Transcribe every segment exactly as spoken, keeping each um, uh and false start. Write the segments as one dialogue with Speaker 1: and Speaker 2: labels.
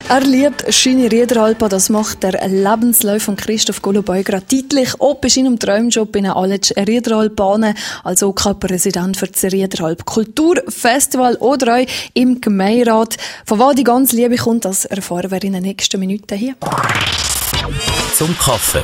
Speaker 1: Er liebt schöne Riederalpen, das macht der Lebenslauf von Christoph Golub gerade deutlich. Ob ist in einem Traumjob in Aletsch Riederalbahnen als O K-Präsident für das Riederalp Kulturfestival oder auch im Gemeinderat. Von wo die ganze Liebe kommt, das erfahren wir in den nächsten Minuten hier.
Speaker 2: Zum Kaffee.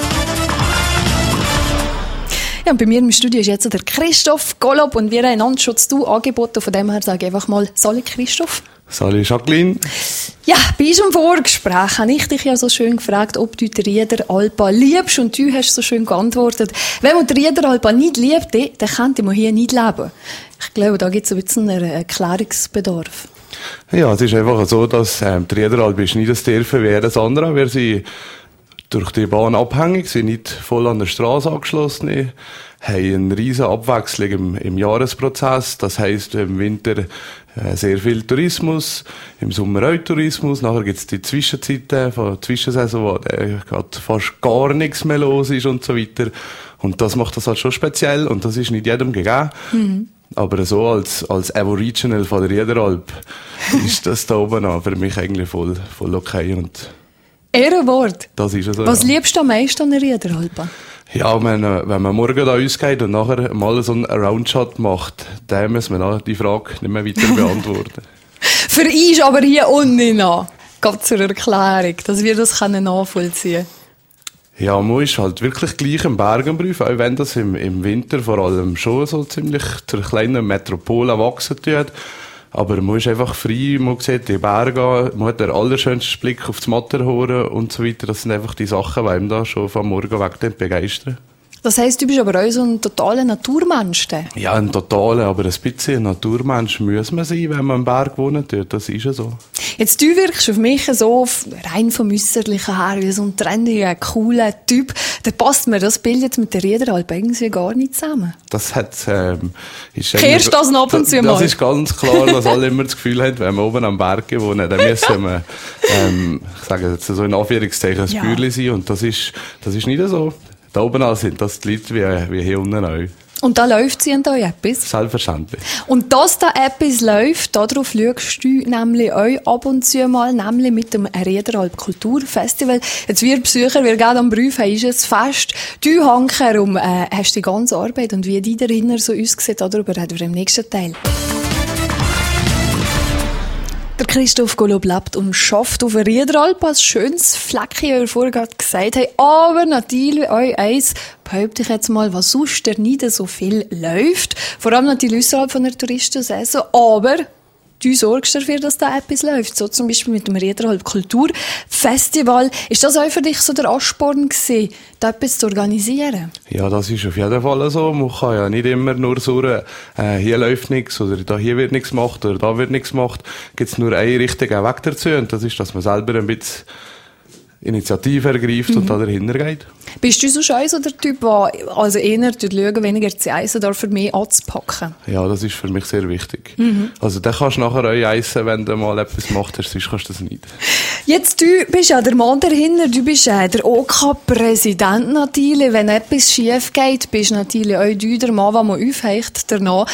Speaker 1: Ja, und bei mir im Studio ist jetzt der Christoph Golub und wir haben einander schon zu tun angeboten. Von dem her sage ich einfach mal, Sali Christoph.
Speaker 3: Sali Jacqueline.
Speaker 1: Ja, bei unserem Vorgespräch habe ich dich ja so schön gefragt, ob du die Riederalpen liebst und du hast so schön geantwortet. Wenn man die Riederalpen nicht liebt, dann könnte man hier nicht leben. Ich glaube, da gibt es ein bisschen einen Erklärungsbedarf.
Speaker 3: Ja, es ist einfach so, dass ähm, die Riederalpen nicht das dürfen wie jedes andere, weil sie durch die Bahn abhängig sind, nicht voll an der Straße angeschlossen, haben eine riesige Abwechslung im, im Jahresprozess. Das heisst, im Winter äh, sehr viel Tourismus, im Sommer auch Tourismus. Nachher gibt es die Zwischenzeiten von der Zwischensaison, wo äh, gerade fast gar nichts mehr los ist und so weiter. Und das macht das halt schon speziell und das ist nicht jedem gegeben. Mhm. Aber so als, als Aboriginal von der Riederalp ist das da oben an für mich eigentlich voll, voll okay. Und
Speaker 1: Ehrenwort.
Speaker 3: Das ist so,
Speaker 1: Was
Speaker 3: ja.
Speaker 1: liebst du am meisten an der Riederalpen?
Speaker 3: Ja, wenn, wenn man morgen da ausgeht und nachher mal so einen Around-Shot macht, dann muss man die Frage nicht mehr weiter beantworten.
Speaker 1: Für uns aber hier unten an. Gott zur Erklärung, dass wir das nachvollziehen können.
Speaker 3: Ja, man ist halt wirklich gleich im Bergenbrief, auch wenn das im, im Winter vor allem schon so ziemlich zur kleinen Metropole wachsen tut. Aber man ist einfach frei, man sieht die Berge, man hat den allerschönsten Blick auf das Matterhorn und so weiter. Das sind einfach die Sachen, die einem da schon von morgen weg begeistern.
Speaker 1: Das heisst, du bist aber auch so ein totaler Naturmensch? Dann?
Speaker 3: Ja, ein totaler, aber ein bisschen ein Naturmensch muss man sein, wenn man am Berg wohnt. Das ist ja so.
Speaker 1: Jetzt, du wirkst auf mich so rein vom Äußerlichen her wie so ein trendiger, cooler Typ. Da passt mir das Bild jetzt mit der Riederalp irgendwie gar nicht zusammen.
Speaker 3: Das hat, ähm, ist
Speaker 1: Kehrst das ab und zu mal?
Speaker 3: Das ist ganz klar, dass alle immer das Gefühl haben, wenn wir oben am Berg wohnen, dann müssen wir, ähm, ich sage jetzt so in Anführungszeichen, ein ja. Bürli sein. Und das ist, das ist nicht so. Da oben sind das die Leute wie, wie hier unten auch.
Speaker 1: Und da läuft sie da etwas?
Speaker 3: Selbstverständlich.
Speaker 1: Und dass da etwas läuft, darauf schaust du nämlich auch ab und zu mal, nämlich mit dem Riederalp Kulturfestival. Jetzt wir Besucher, wir gehen am Prüfen, ist es fest. Du Hank herum, äh, hast die ganze Arbeit und wie die dahinter so aussieht, darüber reden wir im nächsten Teil. Der Christoph Golub lebt und schafft auf der Riederalp, ein schönes Fleckchen, wie wir vorher gerade gesagt haben. Aber natürlich auch eins, behaupte ich jetzt mal, was sonst der nicht so viel läuft. Vor allem natürlich außerhalb von der Touristensaison. Aber du sorgst dafür, dass da etwas läuft. So zum Beispiel mit dem Riederalp Kulturfestival. Ist das auch für dich so der Ansporn gewesen, da etwas zu organisieren?
Speaker 3: Ja, das ist auf jeden Fall so. Man kann ja nicht immer nur sagen, äh, hier läuft nichts oder da hier wird nichts gemacht oder da wird nichts gemacht. Gibt es nur einen richtigen Weg dazu und das ist, dass man selber ein bisschen Initiative ergreift mhm. und da dahinter geht.
Speaker 1: Bist du so scheiß oder der Typ, der also eher schauen, weniger zu essen, oder für mehr anzupacken?
Speaker 3: Ja, das ist für mich sehr wichtig.
Speaker 1: Mhm.
Speaker 3: Also dann kannst du nachher auch essen, wenn du mal etwas gemacht hast, sonst kannst du das nicht.
Speaker 1: Jetzt, du bist ja der Mann dahinter, du bist ja der O K-Präsident natürlich. Wenn etwas schief geht, bist natürlich auch du der Mann, der man aufheicht danach.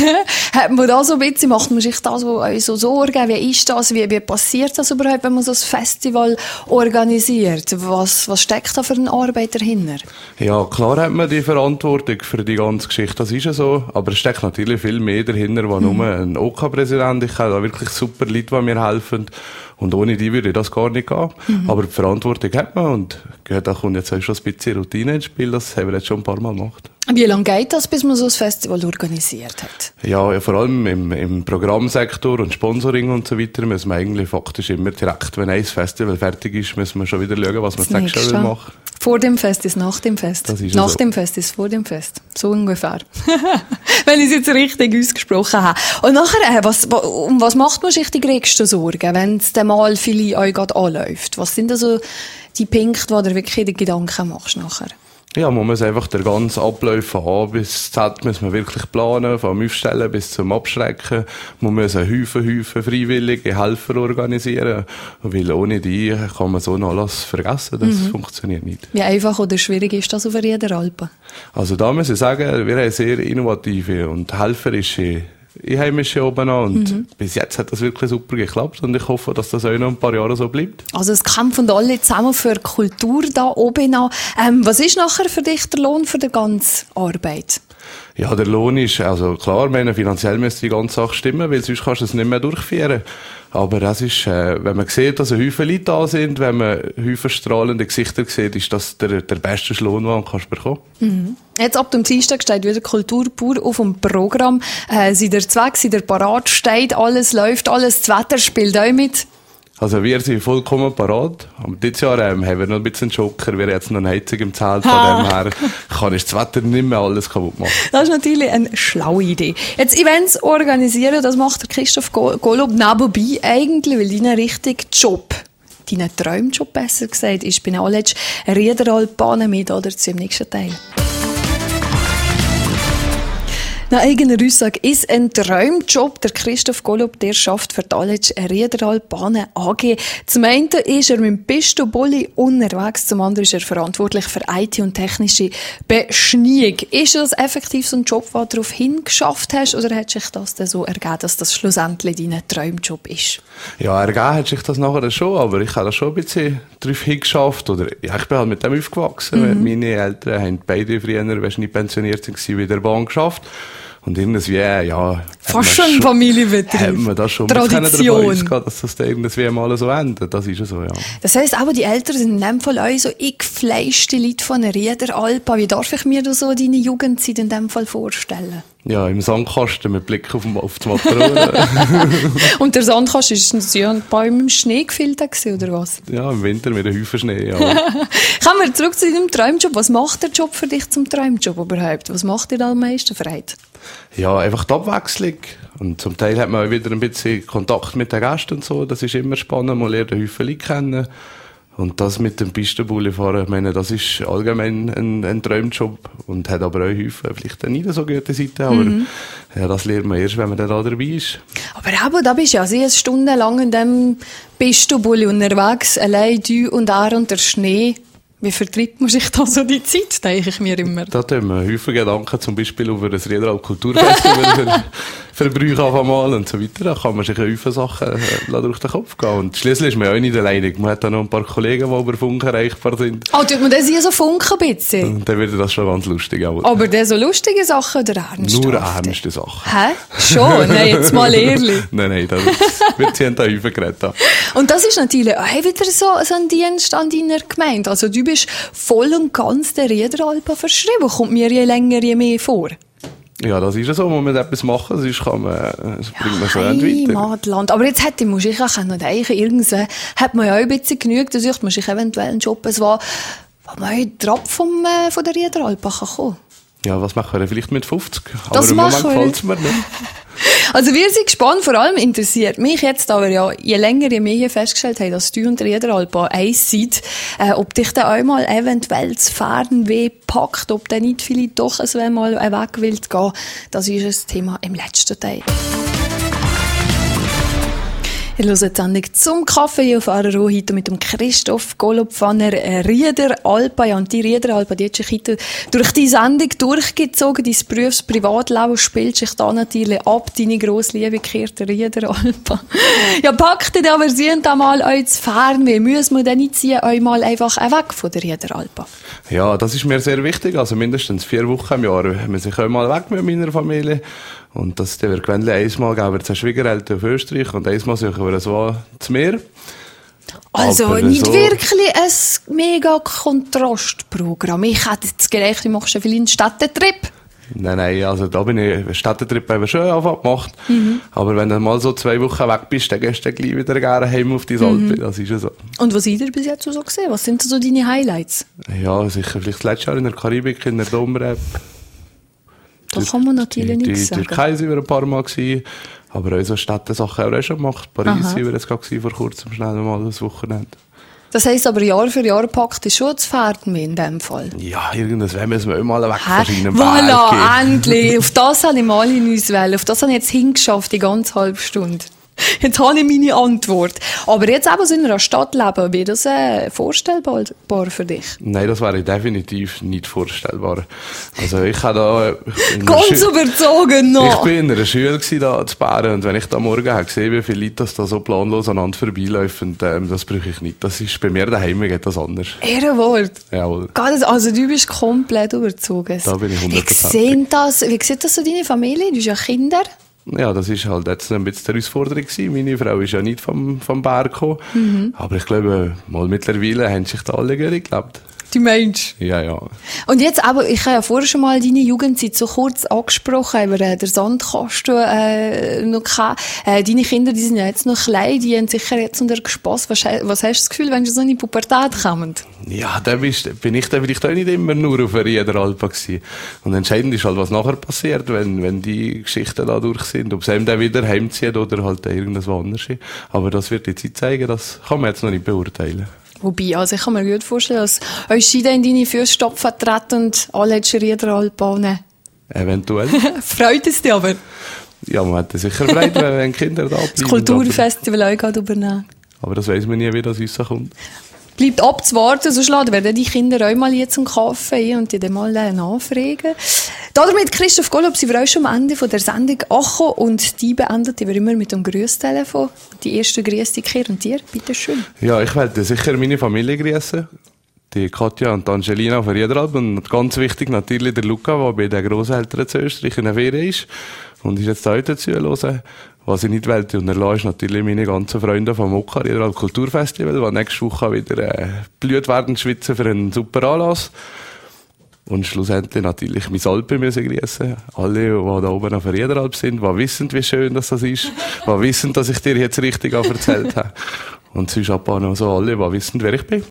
Speaker 1: Hat man da so ein bisschen, macht man sich da so, so Sorgen, wie ist das, wie, wie passiert das überhaupt, wenn man so ein Festival organisiert? Was, was steckt da für eine Arbeit dahinter?
Speaker 3: Ja, klar hat man die Verantwortung für die ganze Geschichte, das ist ja so, aber es steckt natürlich viel mehr dahinter, als mhm. nur ein O K-Präsident. Ich habe da wirklich super Leute, die mir helfen. Und ohne die würde das gar nicht gehen. Mhm. Aber die Verantwortung hat man und ja, da kommt jetzt auch schon ein bisschen Routine ins Spiel. Das haben wir jetzt schon ein paar Mal gemacht.
Speaker 1: Wie lange geht das, bis man so ein Festival organisiert hat?
Speaker 3: Ja, ja vor allem im, im Programmsektor und Sponsoring und so weiter müssen wir eigentlich faktisch immer direkt, wenn ein Festival fertig ist, müssen wir schon wieder schauen, was wir das nächste Mal machen.
Speaker 1: Vor dem Fest ist nach dem Fest.
Speaker 3: Das ist
Speaker 1: nach
Speaker 3: so.
Speaker 1: dem Fest ist vor dem Fest. So ungefähr. Wenn ich es jetzt richtig ausgesprochen habe. Und nachher, äh, was, um was macht man sich die größten Sorgen, wenn es dann mal viele euch gerade anläuft? Was sind also die Punkte, wo du wirklich die Gedanken machst nachher?
Speaker 3: Ja, man muss einfach den ganzen Ablauf von A bis Z muss man wirklich planen, vom Aufstellen bis zum Abschrecken. Man muss einen Haufen, Haufen freiwillige Helfer organisieren, weil ohne die kann man so noch alles vergessen, das mhm. funktioniert nicht.
Speaker 1: Wie einfach oder schwierig ist das auf der Riederalp?
Speaker 3: Also da muss ich sagen, wir haben sehr innovative und helferische Einheimischen oben an. Und mhm. bis jetzt hat das wirklich super geklappt und ich hoffe, dass das auch noch ein paar Jahre so bleibt.
Speaker 1: Also es kämpfen alle zusammen für die Kultur da oben an. Ähm, was ist nachher für dich der Lohn für die ganze Arbeit?
Speaker 3: Ja, der Lohn ist, also klar, meine, finanziell müsste die ganze Sache stimmen, weil sonst kannst du es nicht mehr durchführen. Aber es ist, äh, wenn man sieht, dass ein Haufen Leute da sind, wenn man Haufen strahlende Gesichter sieht, ist das der, der beste Lohn, den du kannst bekommen.
Speaker 1: Mhm. Jetzt ab dem Dienstag steht wieder Kultur pur auf dem Programm. Äh, seid ihr Zweck, seid ihr parat, steht, alles läuft, alles, das Wetter spielt auch mit?
Speaker 3: Also wir sind vollkommen parat. Aber dieses Jahr ähm, haben wir noch ein bisschen Schocker. Wir haben jetzt noch eine Heizung im Zelt. Von dem her kann ich das Wetter nicht mehr alles kaputt machen.
Speaker 1: Das ist natürlich eine schlaue Idee. Jetzt Events organisieren, das macht der Christoph Golub nebenbei eigentlich, weil dein richtiger Job, dein Traumjob besser gesagt, ist bei Knowledge Riederalbahnen mit oder zum nächsten Teil. Nach eigener Aussage ist ein Traumjob. Der Christoph Golub, der schafft für die Knowledge Riederalbahnen A G. Zum einen ist er mit dem Pistobully unterwegs, zum anderen ist er verantwortlich für I T und technische Beschnieg. Ist das effektiv so ein Job, den du darauf hingeschafft hast, oder hat sich das dann so ergeben, dass das schlussendlich dein Traumjob ist?
Speaker 3: Ja, ergeben hat sich das nachher schon, aber ich habe da schon ein bisschen darauf hingeschafft. Oder, ja, ich bin halt mit dem aufgewachsen. Mhm. Meine Eltern haben beide früher, wenn sie nicht pensioniert sind, bei der Bahn geschafft. Und irgendwie, ja...
Speaker 1: Fast schon ein Familienbetrieb.
Speaker 3: Hat man das schon
Speaker 1: Tradition.
Speaker 3: Ausgehen, dass das irgendwie mal so endet. Das ist ja so, ja.
Speaker 1: Das heisst, aber die Eltern sind in dem Fall auch so eingefleischte Leute von der Riederalpa. Wie darf ich mir da so deine Jugendzeit in dem Fall vorstellen?
Speaker 3: Ja, im Sandkasten mit Blick auf, auf das Motorrad.
Speaker 1: Und der Sandkasten ist ja ein paar im Schnee gefiltert oder was?
Speaker 3: Ja, im Winter mit einem Haufen Schnee, ja.
Speaker 1: Kommen wir zurück zu deinem Traumjob. Was macht der Job für dich zum Traumjob überhaupt? Was macht dir da am meisten Freude?
Speaker 3: Ja, einfach die Abwechslung. Und zum Teil hat man auch wieder ein bisschen Kontakt mit den Gästen und so. Das ist immer spannend. Man lernt einen Haufen Leute kennen. Und das mit dem Pistenbully fahren, ich meine, das ist allgemein ein, ein Traumjob und hat aber auch häufig vielleicht nicht so gute Seiten, aber mhm. ja, das lernt man erst, wenn man dann da dabei ist.
Speaker 1: Aber eben, da bist du ja sehr stundenlang in dem Pistenbully unterwegs, allein du und er und der Schnee. Wie vertreibt man sich da so die Zeit, denke ich mir immer.
Speaker 3: Da tun wir häufig Gedanken, zum Beispiel über das Riederalp Kulturfestival für Brüche mal und so weiter. Da kann man sich häufig Sachen äh, durch den Kopf gehen. Und schliesslich ist man auch nicht alleine. Man hat da noch ein paar Kollegen, die über Funk erreichbar sind.
Speaker 1: Oh, tut man das hier so funken ein bisschen?
Speaker 3: Und dann wird das schon ganz lustig. Auch.
Speaker 1: Aber der so lustige Sachen oder ernste?
Speaker 3: Nur ernste Sachen.
Speaker 1: Hä? Schon? Nein, jetzt mal ehrlich.
Speaker 3: nein, nein, das wird sie da häufig geredet.
Speaker 1: Und das ist natürlich auch wieder so, so ein Dienst an deiner Gemeinde. Also du bist voll und ganz der Riederalpa verschrieben. Kommt mir je länger, je mehr vor.
Speaker 3: Ja, das ist ja so, man muss etwas machen, sonst kann man, das bringt man schon nicht weiter.
Speaker 1: Heimatland. Aber jetzt hätte man sich auch noch denken, irgendwann hat man ja auch ein bisschen genügt, da sucht man sich eventuell einen Job, es war, wo man auch drauf vom, äh, von der Riederalpa kommen kann.
Speaker 3: Ja, was machen wir vielleicht mit fünfzig?
Speaker 1: Das
Speaker 3: aber im Moment gefällt es mir nicht.
Speaker 1: Also wir sind gespannt, vor allem interessiert mich jetzt aber ja, je länger je mehr hier festgestellt haben, dass du und der Riederalpa eins seid, äh, ob dich dann auch mal eventuell das Fernweh packt, ob dann nicht vielleicht doch es mal weg will gehen. Das ist das Thema im letzten Teil. Ihr hört die Sendung zum Kaffee auf A R O heute mit dem Christoph Golub von der Riederalpa. Ja, und die Riederalpa, die hat sich heute durch die Sendung durchgezogen. Dein Berufs-, Privatleben spielt sich da natürlich ab. Deine grosse Liebe kehrt der Riederalpa. Ja, packt ihr aber sie und einmal euch zu Fernweh. Müssen wir dann nicht ziehen, euch mal einfach weg von der Riederalpa?
Speaker 3: Ja, das ist mir sehr wichtig. Also mindestens vier Wochen im Jahr haben wir sich auch mal weg mit meiner Familie. Und das wird gewöhnlich einmal gehen wir zu Schwiegereltern auf Österreich und einmal suchen wir so zu Meer.
Speaker 1: Also
Speaker 3: aber
Speaker 1: nicht
Speaker 3: so
Speaker 1: wirklich ein mega Kontrastprogramm. Ich hätte jetzt gedacht, du machst vielleicht einen Städtetrip.
Speaker 3: Nein, nein, also da bin ich, einen Städtetrip haben wir schon einfach gemacht. Mhm. Aber wenn du mal so zwei Wochen weg bist, dann gehst du gleich wieder gerne heim auf die Alpe. Mhm. Das ist ja so.
Speaker 1: Und was habt ihr bis jetzt so gesehen? Was sind so deine Highlights?
Speaker 3: Ja, sicher vielleicht das letzte Jahr in der Karibik, in der Domrep.
Speaker 1: Da kann man natürlich
Speaker 3: die,
Speaker 1: nichts
Speaker 3: die,
Speaker 1: sagen.
Speaker 3: Die Türkei sind wir ein paar Mal gewesen, aber auch so Städtesachen haben wir auch schon gemacht. Paris waren wir jetzt gerade vor kurzem schnell mal das Wochenende. Das
Speaker 1: heisst aber, Jahr für Jahr packt es schon das Pferd mit in dem Fall?
Speaker 3: Ja, irgendwas müssen wir auch mal weg von
Speaker 1: verschiedenen Bergen. Voilà, endlich! Auf das habe ich mal in uns wählen. Auf das habe ich jetzt hingeschafft, die ganze halbe Stunde. Jetzt habe ich meine Antwort. Aber jetzt eben so in einer Stadt leben, wäre das äh, vorstellbar für dich?
Speaker 3: Nein, das wäre definitiv nicht vorstellbar. Also ich habe da...
Speaker 1: Ganz überzogen noch!
Speaker 3: Ich war in einer Schule gewesen, da zu Bären, und wenn ich da morgen habe gesehen, wie viele Leute das da so planlos aneinander vorbeilaufen, ähm, das brauche ich nicht. Das ist bei mir daheim geht das anders.
Speaker 1: Ehrenwort.
Speaker 3: Jawohl.
Speaker 1: Also du bist komplett überzogen.
Speaker 3: Da bin ich hundert Prozent.
Speaker 1: Wie sehen das, wie sieht das so deine Familie? Du hast ja Kinder.
Speaker 3: Ja, das ist halt jetzt ein bisschen die Herausforderung gewesen. Meine Frau ist ja nicht vom, vom Berg gekommen. Mhm. Aber ich glaube, mal mittlerweile haben sich da alle gleich gelebt.
Speaker 1: Du meinst?
Speaker 3: Ja, ja.
Speaker 1: Und jetzt aber, ich habe ja vorher schon mal deine Jugendzeit so kurz angesprochen, über äh, den Sandkasten äh, noch gehabt. Äh, deine Kinder, die sind ja jetzt noch klein, die haben sicher jetzt unter Spass. Was, was hast du das Gefühl, wenn sie so in die Pubertät kommen?
Speaker 3: Ja, da bist, bin ich dann vielleicht auch nicht immer nur auf einer Riederalpa gewesen. Und entscheidend ist halt, was nachher passiert, wenn, wenn die Geschichten da durch sind. Ob es einem dann wieder heimzieht oder halt irgendwas anderes. Aber das wird die Zeit zeigen, das kann man jetzt noch nicht beurteilen.
Speaker 1: Wobei, also ich kann mir gut vorstellen, dass euch Ski in deine Fußstapfen treten und alle letzte Riederalbahnen.
Speaker 3: Eventuell.
Speaker 1: Freut es dich aber?
Speaker 3: Ja, man hätte sicher Freude, wenn Kinder da bleiben.
Speaker 1: Das Kulturfestival auch gerade übernehmen.
Speaker 3: Aber das weiss man nie, wie das rauskommt.
Speaker 1: Bleibt abzuwarten, sonst laden werden die Kinder auch mal jetzt zum Kaffee ein und die dann mal nachfragen. Damit, Christoph Golub, sind wir auch schon am Ende von der Sendung angekommen und die beendet wir immer mit dem Grüßtelefon. Die erste Grüße, Kehr und dir, bitteschön.
Speaker 3: Ja, ich werde sicher meine Familie grüßen. Die Katja und Angelina von Riederalp und ganz wichtig natürlich der Luca, der bei den Grosseltern zu Österreich in der Ferien ist und ist jetzt heute zuhören. Was ich nicht wollte unterlassen, ist natürlich meine ganzen Freunde vom Mokka Riederalp Kulturfestival, die nächste Woche wieder äh, blüht werden schwitzen für einen super Anlass. Und schlussendlich natürlich mein Alpen müssen grüßen. Alle, die da oben auf der Riederalp sind, die wissen, wie schön das ist, die wissen, dass ich dir jetzt richtig erzählt habe. Und sonst ab noch so alle, die wissen, wer ich bin.